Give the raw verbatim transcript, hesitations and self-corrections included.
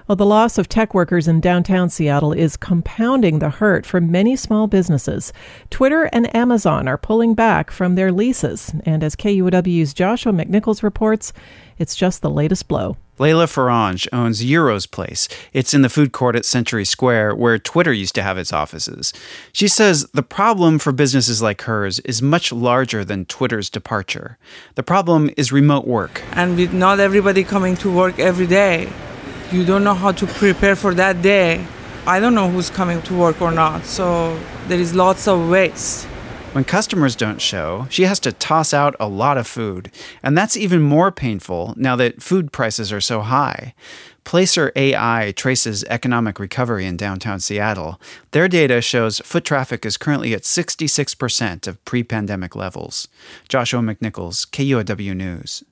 Well, the loss of tech workers in downtown Seattle is compounding the hurt for many small businesses. Twitter and Amazon are pulling back from their leases. And as K U O W's Joshua McNichols reports, it's just the latest blow. Layla Farange owns Euro's Place. It's in the food court at Century Square, where Twitter used to have its offices. She says the problem for businesses like hers is much larger than Twitter's departure. The problem is remote work. And with not everybody coming to work every day, you don't know how to prepare for that day. I don't know who's coming to work or not, so there is lots of waste. When customers don't show, she has to toss out a lot of food. And that's even more painful now that food prices are so high. Placer A I traces economic recovery in downtown Seattle. Their data shows foot traffic is currently at sixty-six percent of pre-pandemic levels. Joshua McNichols, K U O W News.